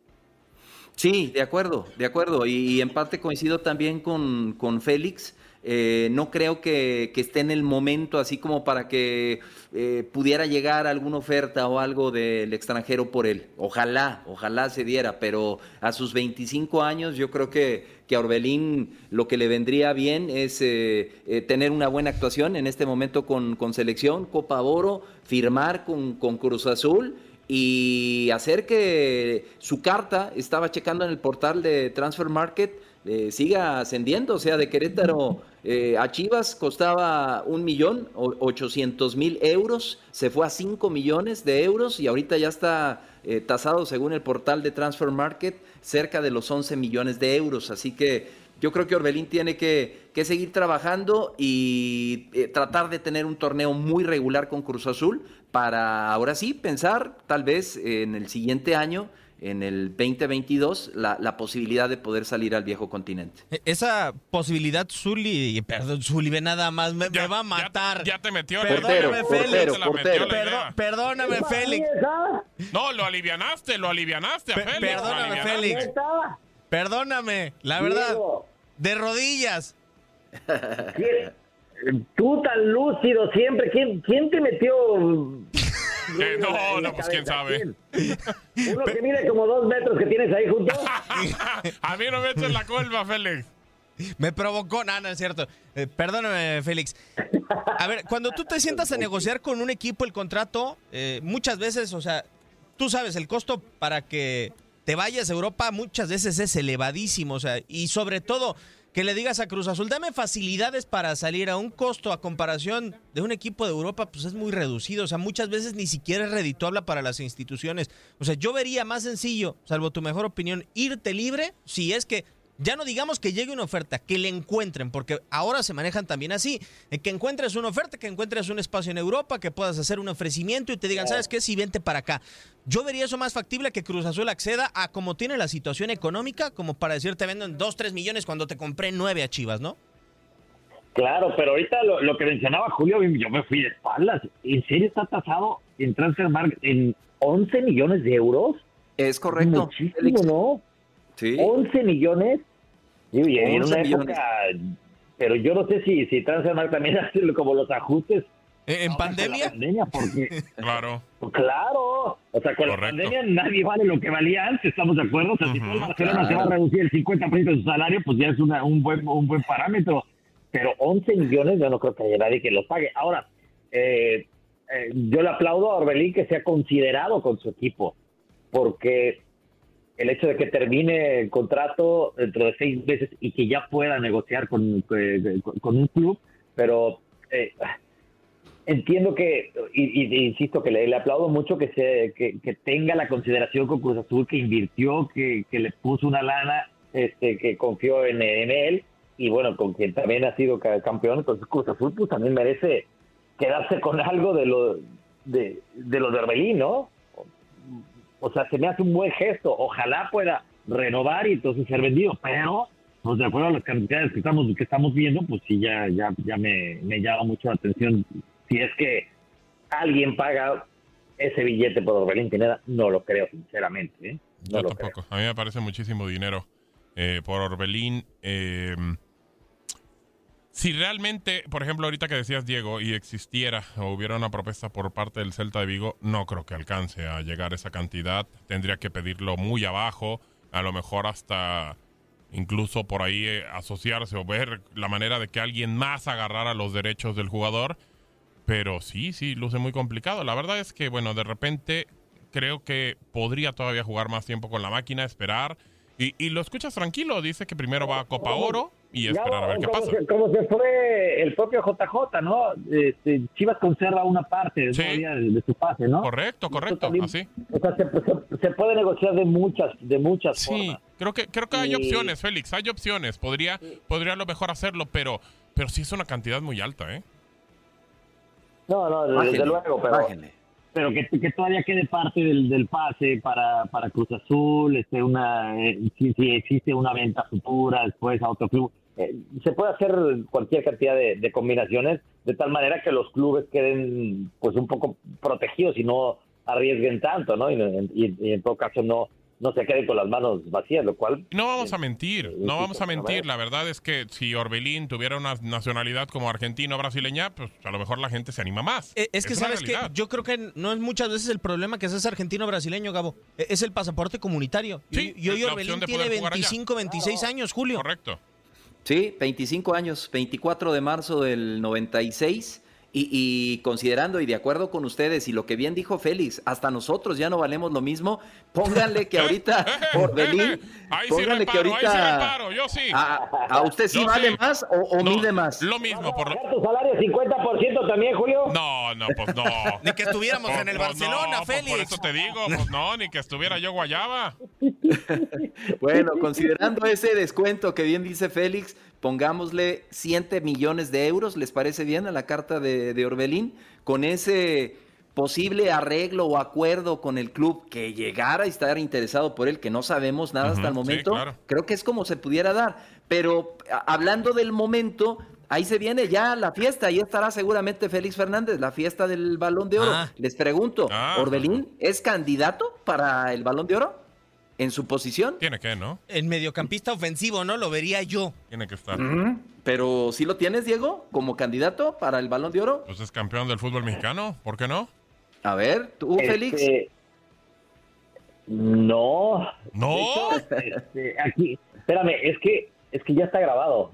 Sí, de acuerdo, de acuerdo. Y, y en parte coincido también con, con Félix. Eh, no creo que, que esté en el momento así como para que eh, pudiera llegar alguna oferta o algo del extranjero por él. Ojalá, ojalá se diera, pero a sus veinticinco años yo creo que, que a Orbelín lo que le vendría bien es eh, eh, tener una buena actuación en este momento con, con selección, Copa Oro, firmar con, con Cruz Azul y hacer que su carta, estaba checando en el portal de Transfer Market, eh, siga ascendiendo. O sea, de Querétaro eh, a Chivas costaba un millón ochocientos mil euros, se fue a cinco millones de euros y ahorita ya está eh, tasado, según el portal de Transfer Market, cerca de los once millones de euros. Así que yo creo que Orbelín tiene que, que seguir trabajando y eh, tratar de tener un torneo muy regular con Cruz Azul para ahora sí pensar tal vez en el siguiente año, en el veinte veintidós, la, la posibilidad de poder salir al viejo continente. Esa posibilidad, Zuli, perdón, Zuli, ve nada más, me, ya, me va a matar. Ya, ya te metió. Perdóname, portero, Félix. portero, portero. Perdón, perdóname, Félix. No, lo alivianaste, lo alivianaste a Pe- Félix. Perdóname, Félix. Perdóname, la verdad, Diego, de rodillas. ¿quién- tú tan lúcido siempre, ¿quién, quién te metió? Eh, no, no, pues quién sabe. ¿Quién? Uno que mide como dos metros que tienes ahí junto. A mí no me eches la culpa, Félix. Me provocó, no, no es cierto. Eh, perdóname, Félix. A ver, cuando tú te sientas a negociar con un equipo el contrato, eh, muchas veces, o sea, tú sabes, el costo para que te vayas a Europa muchas veces es elevadísimo, o sea, y sobre todo que le digas a Cruz Azul, dame facilidades para salir a un costo a comparación de un equipo de Europa, pues es muy reducido, o sea, muchas veces ni siquiera es redituable para las instituciones. O sea, yo vería más sencillo, salvo tu mejor opinión, irte libre, si es que Ya no digamos que llegue una oferta, que le encuentren, porque ahora se manejan también así, que encuentres una oferta, que encuentres un espacio en Europa, que puedas hacer un ofrecimiento y te digan, ¿sabes qué? Sí, vente para acá. Yo vería eso más factible que Cruz Azul acceda a como tiene la situación económica, como para decirte vendo en dos, tres millones cuando te compré nueve a Chivas, ¿no? Claro, pero ahorita lo, lo que mencionaba Julio, yo me fui de espaldas. ¿En serio está tasado en Transfermarkt en once millones de euros? Es correcto. Muchísimo, ¿no? Sí. once millones. Sí, y en una millones. época, pero yo no sé si, si Transfermarkt también hace como los ajustes. ¿En pandemia? pandemia porque, claro. Claro. O sea, con Correcto. la pandemia nadie vale lo que valía antes, ¿estamos de acuerdo? O sea, si Ujú, todo Barcelona claro. se va a reducir el cincuenta por ciento de su salario, pues ya es una, un buen un buen parámetro. Pero once millones yo no creo que haya nadie que los pague. Ahora, eh, eh, yo le aplaudo a Orbelín que sea considerado con su equipo, porque el hecho de que termine el contrato dentro de seis meses y que ya pueda negociar con, eh, con, con un club, pero eh, entiendo que, y, y, insisto, que le, le aplaudo mucho que, se, que, que tenga la consideración con Cruz Azul, que invirtió, que, que le puso una lana, este, que confió en, en él, y bueno, con quien también ha sido campeón. Entonces Cruz Azul pues también merece quedarse con algo de lo de, de lo de Orbelín, ¿no? O sea, se me hace un buen gesto. Ojalá pueda renovar y entonces ser vendido, pero pues de acuerdo a las cantidades que estamos que estamos viendo, pues sí, ya ya ya me, me llama mucho la atención. Si es que alguien paga ese billete por Orbelín Pineda, no lo creo, sinceramente, ¿eh? No Yo lo tampoco. creo. A mí me parece muchísimo dinero eh, por Orbelín. Eh, si realmente, por ejemplo, ahorita que decías, Diego, y existiera o hubiera una propuesta por parte del Celta de Vigo, no creo que alcance a llegar a esa cantidad. Tendría que pedirlo muy abajo, a lo mejor hasta incluso por ahí eh, asociarse o ver la manera de que alguien más agarrara los derechos del jugador. Pero sí, sí, luce muy complicado. La verdad es que, bueno, de repente creo que podría todavía jugar más tiempo con la máquina, esperar. Y, y lo escuchas tranquilo, dice que primero va a Copa Oro y esperar a ver qué como pasa. Se, como se fue el propio J J, ¿no? Este, Chivas conserva una parte Sí. todavía de, de su pase, ¿no? Correcto, correcto, también, así. O sea, se, se, se puede negociar de muchas, de muchas Sí, formas. creo que creo que hay Y- opciones, Félix, hay opciones. Podría podría a lo mejor hacerlo, pero pero sí es una cantidad muy alta, ¿eh? No, no, desde Bájenle, luego, pero, bájenle. pero que, que todavía quede parte del, del pase para, para Cruz Azul, este, una, eh, si, si existe una venta futura después a otro club. Eh, se puede hacer cualquier cantidad de, de combinaciones de tal manera que los clubes queden pues un poco protegidos y no arriesguen tanto, ¿no? Y, y- y en todo caso no, no se queden con las manos vacías, lo cual... No vamos a mentir, eh, no sí, vamos a a mentir. ver. La verdad es que si Orbelín tuviera una nacionalidad como argentino o brasileña, pues a lo mejor la gente se anima más. Eh, Es que, una ¿sabes qué? realidad. Yo creo que no es muchas veces el problema que seas argentino o brasileño, Gabo. Eh, Es el pasaporte comunitario. Sí, y hoy es la Orbelín opción de tiene poder jugar allá. veinticinco, veintiséis años, Julio. Correcto. Sí, veinticinco años, veinticuatro de marzo del noventa y seis. Y, y considerando y de acuerdo con ustedes y lo que bien dijo Félix, hasta nosotros ya no valemos lo mismo. Pónganle que ahorita Orbelín, Ahí sí pónganle que reparo, ahí sí ahorita reparo, yo sí. a, a usted sí Yo vale sí. más o, o No, mide más. Lo mismo, por lo... ¿Tu salario cincuenta por ciento también, Julio? No, no, pues no. Ni que estuviéramos Pues- en el pues Barcelona, no, pues Félix. por eso te digo, pues no, ni que estuviera yo guayaba. Bueno, considerando ese descuento que bien dice Félix, pongámosle siete millones de euros, ¿les parece bien a la carta de, de Orbelín? Con ese posible arreglo o acuerdo con el club que llegara a estar interesado por él, que no sabemos nada Ujú, hasta el sí, momento, claro. creo que es como se pudiera dar. Pero a- hablando del momento, ahí se viene ya la fiesta, ahí estará seguramente Félix Fernández, la fiesta del Balón de Oro. Ah. Les pregunto, Ah, ¿Orbelín es candidato para el Balón de Oro en su posición? Tiene que, ¿no? El mediocampista ofensivo, ¿no? Lo vería yo. Tiene que estar. Ujú. Pero ¿sí lo tienes, Diego, como candidato para el Balón de Oro? Pues es campeón del fútbol mexicano, ¿por qué no? A ver, tú, Este, Félix. No. ¿No? De hecho, este, aquí, espérame, es que es que ya está grabado.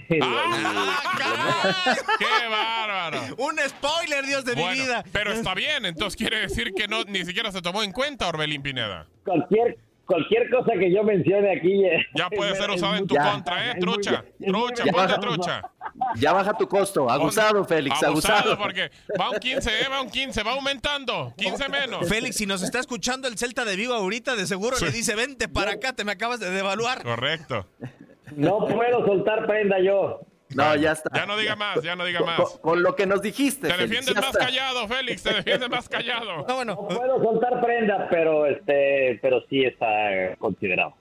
¡Ah, ¡Qué bárbaro! Un spoiler, Dios de Bueno, mi vida. pero está bien, entonces quiere decir que no ni siquiera se tomó en cuenta Orbelín Pineda. cualquier cualquier cosa que yo mencione aquí eh, Ya puede es- ser es usada en muy- tu Ya. contra, ¿eh? es muy- Trucha, es muy trucha, Ya ponte baja- trucha. Ya baja tu costo. Abusado, Félix, abusado. Abusado, porque va un quince, ¿eh? Va un quince, va aumentando. quince menos. Félix, si nos está escuchando el Celta de Vigo ahorita, de seguro Sí. le dice, vente para acá, te me acabas de devaluar. Correcto. No puedo soltar prenda yo. No, ya está. Ya no diga más, ya no diga más. Con, con lo que nos dijiste. Te Félix, defiendes ya más está. callado, Félix, te defiendes más callado. No, bueno. No puedo soltar prenda, pero este, pero sí está eh, considerado.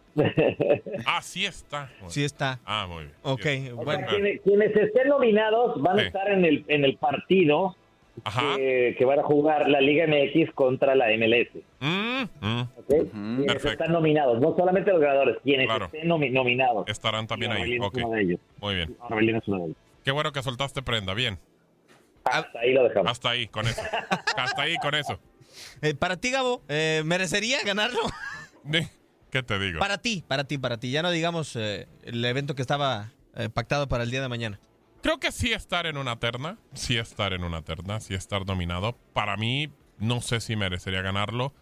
Ah, sí está. Sí está. Ah, muy bien. Ok, O bueno. sea, quienes, quienes estén nominados van Sí. a estar en el en el partido Ajá. que, que van a jugar la Liga M X contra la M L S. Mm, mm. ¿Ok? Quienes Perfecto. están nominados, no solamente los ganadores, quienes Claro. estén nomi- nominados. Estarán también Y ahí. Orbelín es Ok. uno de ellos. Muy bien. Orbelín es uno de ellos. Qué bueno que soltaste prenda. Bien. Hasta ahí lo dejamos. Hasta ahí, con eso. Hasta ahí, con eso. Eh, para ti, Gabo, eh, ¿merecería ganarlo? ¿Qué te digo? Para ti, para ti, para ti. Ya no digamos eh, el evento que estaba eh, pactado para el día de mañana. Creo que sí estar en una terna, sí estar en una terna, sí estar nominado. Para mí, no sé si merecería ganarlo.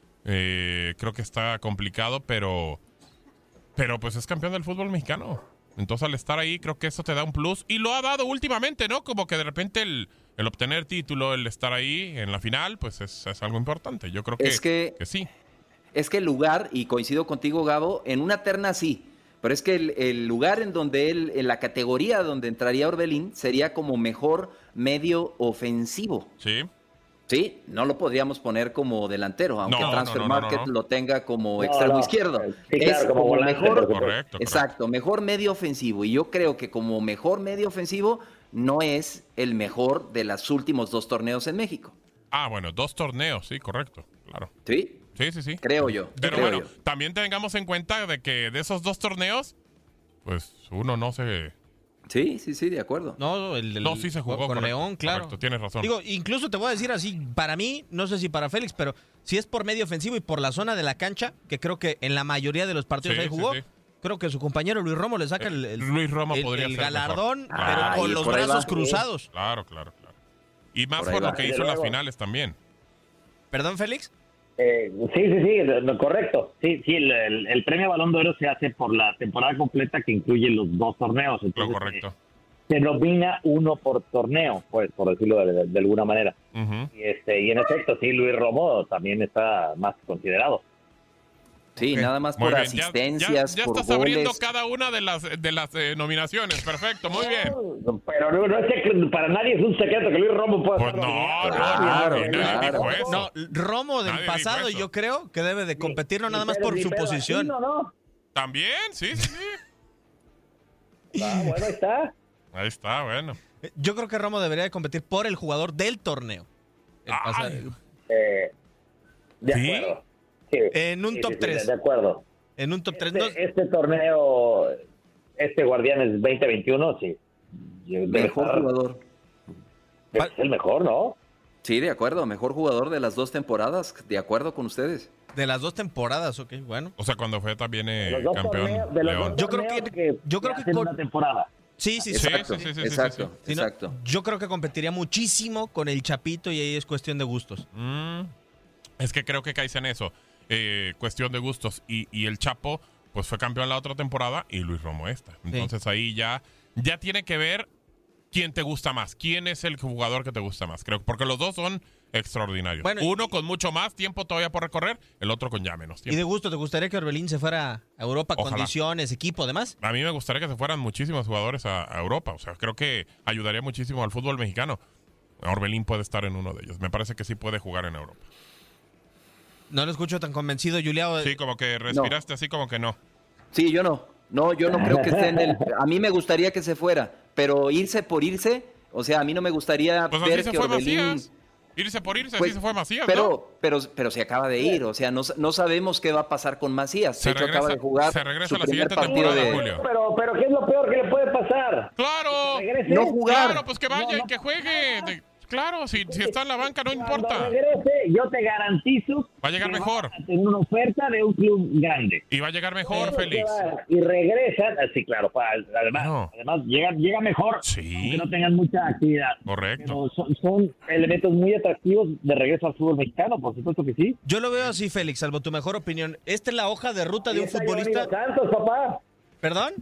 Eh, creo que está complicado, pero, pero pues es campeón del fútbol mexicano. Entonces al estar ahí, creo que eso te da un plus. Y lo ha dado últimamente, ¿no? Como que de repente el, el obtener título, el estar ahí en la final, pues es, es algo importante. Yo creo que, Es que- que sí. Es que el lugar, y coincido contigo, Gabo, en una terna sí, pero es que el, el lugar en donde él, en la categoría donde entraría Orbelín, sería como mejor medio ofensivo. Sí. Sí, no lo podríamos poner como delantero, aunque No, Transfer no, no, no, Market no. lo tenga como No, extremo no. izquierdo. Sí, claro, Es como como volante, mejor, por supuesto. Correcto, exacto, mejor medio ofensivo. Y yo creo que como mejor medio ofensivo no es el mejor de los últimos dos torneos en México. Ah, bueno, dos torneos, sí, correcto, claro. Sí, Sí, sí, sí. creo yo. Pero creo bueno, yo. también tengamos en cuenta de que de esos dos torneos, pues uno no se... Sí, sí, sí, de acuerdo. No, el, el- No, sí se jugó, con correcto, León, claro. correcto, tienes razón. Digo, incluso te voy a decir así, para mí, no sé si para Félix, pero si es por medio ofensivo y por la zona de la cancha, que creo que en la mayoría de los partidos Sí, ahí sí, jugó, sí. creo que su compañero Luis Romo le saca el, el- Luis Romo el- podría el ser mejor. galardón, Claro. pero Ah, con y los por ahí brazos va. cruzados. Claro, claro, claro. Y más Por ahí por lo va. que Desde hizo en las luego. finales también. ¿Perdón, Félix? Eh, sí, sí, sí, lo correcto. Sí, sí, el, el- el premio Balón de Oro se hace por la temporada completa que incluye los dos torneos. Lo Entonces, correcto. eh, se nomina uno por torneo, pues, por decirlo de, de- de alguna manera. Ujú. Y, este, y en efecto, sí, Luis Romo también está más considerado. Sí, Ok. nada más Muy por bien, ya- asistencias, ya, ya por estás abriendo goles. cada una de las de las eh, nominaciones. Perfecto, muy bien. Pero no, no es secreto, para nadie es un secreto que Luis Romo pueda Pues estar no, nominado. no, Claro, no, y nadie claro. dijo eso. No, Romo del Nadie dijo pasado eso. yo creo que debe de competir no nada más Ni por pedo, su ni pedo, posición. así, no, no. También, sí, sí, sí. Ah, bueno, ahí está. Ahí está, bueno. Yo creo que Romo debería de competir por el jugador del torneo. El Ay. pasado- Eh, de ¿Sí? acuerdo. Sí. En un Sí, top sí, sí, tres. de acuerdo. En un top tres. Este, este torneo, este Guardianes veinte veintiuno, sí. Debe Mejor estar- jugador. Es el mejor, ¿no? Sí, de acuerdo, mejor jugador de las dos temporadas, de acuerdo con ustedes. De las dos temporadas, ok, bueno. O sea, cuando fue también eh, Los dos campeón torneos- de los León. dos Yo creo torneos que- yo creo que hacen con- una temporada. Sí, sí, sí. Sí, Exacto, sí, sí, sí, sí, exacto, sí, Si no, exacto. yo creo que competiría muchísimo con el Chapito y ahí es cuestión de gustos. Mm, es que creo que caes en eso. Eh, cuestión de gustos. Y, y el Chapo, pues fue campeón la otra temporada y Luis Romo esta. Entonces ahí ya, ya tiene que ver quién te gusta más. ¿Quién es el jugador que te gusta más? Creo porque los dos son extraordinarios. Bueno, Uno con mucho más tiempo todavía por recorrer, el otro con ya menos ¿Y tiempo. de gusto te gustaría que Orbelín se fuera a Europa, Ojalá. condiciones, equipo, demás? A mí me gustaría que se fueran muchísimos jugadores a, a Europa. O sea, creo que ayudaría muchísimo al fútbol mexicano. Orbelín puede estar en uno de ellos. Me parece que sí puede jugar en Europa. No lo escucho tan convencido, Juliao. Sí, como que respiraste así como que no. Sí, yo no. No, yo no creo que esté en el... A mí me gustaría que se fuera, pero irse por irse, o sea, a mí no me gustaría Pues ver así se que fue Orbelín... Macías. Irse por irse, Pues, así se fue Macías, pero, ¿no? pero, pero se acaba de ir, o sea, no, no sabemos qué va a pasar con Macías. Se de hecho, regresa- acaba de jugar se regresa su a la primer siguiente partido temporada, de... Julio. Pero, pero ¿qué es lo peor que le puede pasar? ¡Claro! Que regrese. No jugar. Claro, pues que vaya No, y no. que juegue. De- claro, si, si está en la banca no Cuando importa. regrese, yo te garantizo Va a llegar que mejor. va a tener una oferta de un club grande. Y va a llegar mejor, Pero Félix. que va- Y regresan, así claro, pa- además, No. además llega, llega mejor, Sí. aunque no tengan mucha actividad. Correcto. Pero son, son elementos muy atractivos de regreso al fútbol mexicano, por supuesto que sí. Yo lo veo así, Félix, salvo tu mejor opinión. ¿Esta es la hoja de ruta de Ahí un está futbolista? Giovanni Dos Santos, papá. ¿Perdón?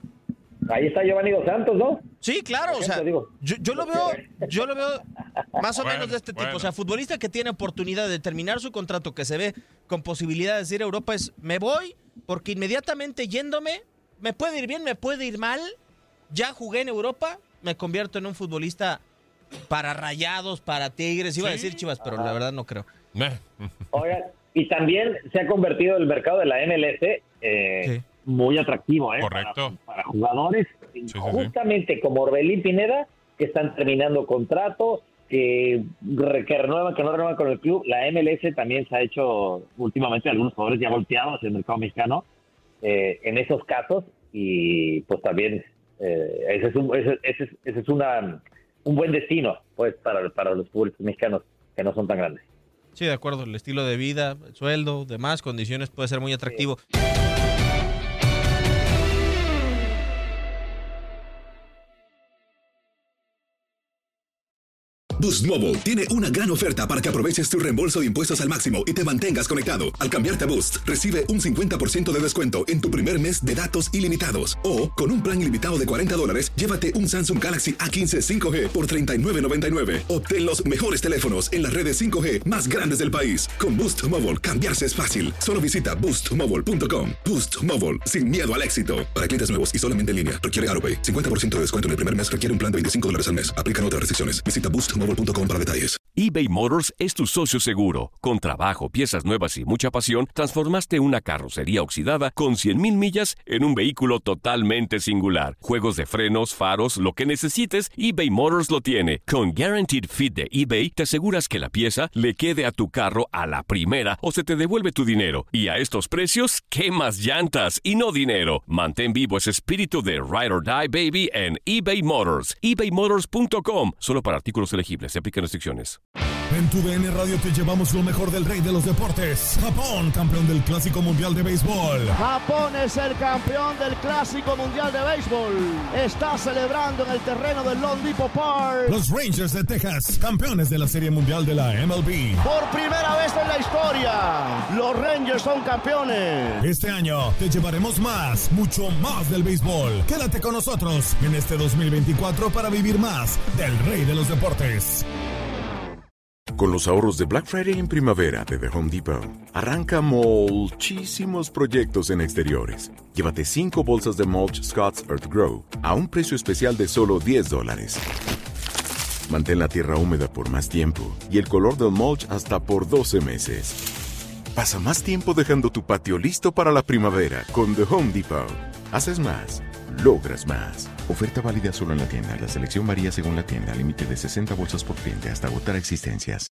Ahí está Giovanni Dos Santos, ¿no? Sí, claro, o sea, Ejemplo, digo. yo, yo lo veo, yo lo veo más o Bueno, menos de este tipo. bueno. O sea, futbolista que tiene oportunidad de terminar su contrato, que se ve con posibilidades de ir a Europa, es me voy, porque inmediatamente yéndome me puede ir bien, me puede ir mal. Ya jugué en Europa, me convierto en un futbolista para Rayados, para Tigres. Iba ¿Sí? a decir Chivas, pero ah. la verdad no creo. Oigan, y también se ha convertido el mercado de la M L S eh, sí. muy atractivo, ¿eh? Correcto. Para, para jugadores, sí, justamente sí, sí. como Orbelín Pineda, que están terminando contrato, que, que renuevan, que no renuevan con el club. La M L S también se ha hecho últimamente algunos jugadores ya volteados hacia el mercado mexicano eh, en esos casos, y pues también eh, ese es un, ese, ese, ese es una un buen destino pues para, para los futbolistas mexicanos que no son tan grandes. Sí, de acuerdo, el estilo de vida, el sueldo, demás condiciones puede ser muy atractivo. Sí. Boost Mobile tiene una gran oferta para que aproveches tu reembolso de impuestos al máximo y te mantengas conectado. Al cambiarte a Boost, recibe un cincuenta por ciento de descuento en tu primer mes de datos ilimitados. O, con un plan ilimitado de cuarenta dólares, llévate un Samsung Galaxy A quince cinco G por treinta y nueve noventa y nueve. Obtén los mejores teléfonos en las redes cinco G más grandes del país. Con Boost Mobile, cambiarse es fácil. Solo visita boost mobile punto com. Boost Mobile, sin miedo al éxito. Para clientes nuevos y solamente en línea, requiere AutoPay. cincuenta por ciento de descuento en el primer mes requiere un plan de veinticinco dólares al mes. Aplican otras restricciones. Visita boost mobile punto com para detalles. eBay Motors es tu socio seguro. Con trabajo, piezas nuevas y mucha pasión, transformaste una carrocería oxidada con cien mil millas en un vehículo totalmente singular. Juegos de frenos, faros, lo que necesites, eBay Motors lo tiene. Con Guaranteed Fit de eBay, te aseguras que la pieza le quede a tu carro a la primera o se te devuelve tu dinero. Y a estos precios, ¿qué más llantas y no dinero? Mantén vivo ese espíritu de Ride or Die, baby, en eBay Motors. ebay motors punto com. Solo para artículos elegibles. Se aplican restricciones. En tu D N Radio te llevamos lo mejor del rey de los deportes. Japón, campeón del Clásico Mundial de Béisbol. Japón es el campeón del Clásico Mundial de Béisbol. Está celebrando en el terreno del Lone Depot Park. Los Rangers de Texas, campeones de la Serie Mundial de la M L B. Por primera vez en la historia, los Rangers son campeones. Este año te llevaremos más, mucho más del béisbol. Quédate con nosotros en este dos mil veinticuatro para vivir más del rey de los deportes. Con los ahorros de Black Friday en primavera de The Home Depot, arranca muchísimos proyectos en exteriores. Llévate cinco bolsas de mulch Scott's Earth Grow a un precio especial de solo diez dólares. Mantén la tierra húmeda por más tiempo y el color del mulch hasta por doce meses. Pasa más tiempo dejando tu patio listo para la primavera con The Home Depot. Haces más, logras más. Oferta válida solo en la tienda. La selección varía según la tienda. Límite de sesenta bolsas por cliente hasta agotar existencias.